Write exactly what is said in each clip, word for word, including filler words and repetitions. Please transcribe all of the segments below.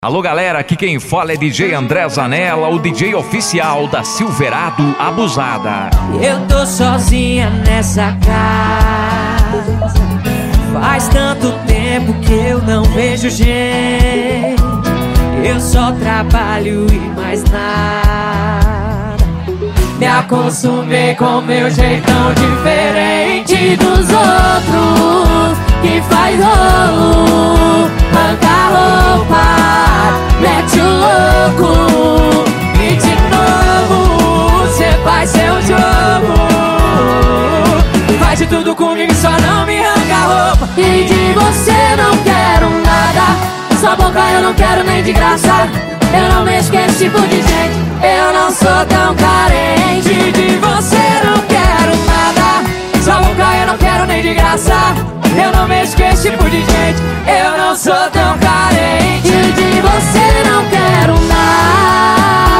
Alô galera, aqui quem fala é D J André Zanella, o D J oficial da Silverado Abusada. Eu tô sozinha nessa casa, faz tanto tempo que eu não vejo gente. Eu só trabalho e mais nada. Me acostumei com meu jeitão diferente dos outros, que faz rolo, arranca roupa, mete o louco, e de novo cê faz seu jogo. Faz de tudo comigo, só não me arranca a roupa. E de você não quero nada, sua boca eu não quero nem de graça. Eu não mexo com esse tipo de gente, eu não sou tão carente. De você não quero nada, sua boca eu não quero nem de graça. Eu não mexo com esse tipo de gente, eu não sou tão carente. De você não quero nada.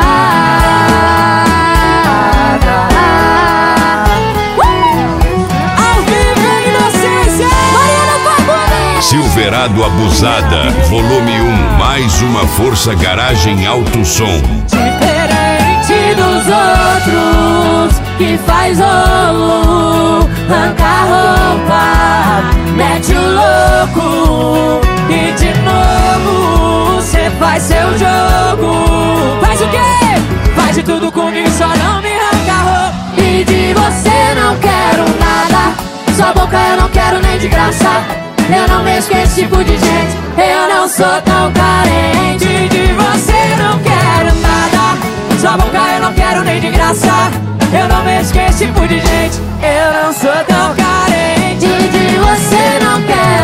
uh! Ao vivo em inocência, Mariana Fagundes. Silverado Abusada, volume um, mais uma força garagem alto som. Diferente dos outros, que faz rolo, arranca roupa, mete o louco, e de novo cê faz seu jogo. Faz o quê? Faz de tudo comigo, só não me arranca a roupa. E de você não quero nada, sua boca eu não quero nem de graça. Eu não mexo com esse tipo de gente, eu não sou tão carente. De você não quero nada, sua boca eu não quero nem de graça. Eu não mexo com esse tipo de gente, eu não sou tão carente. De você não quero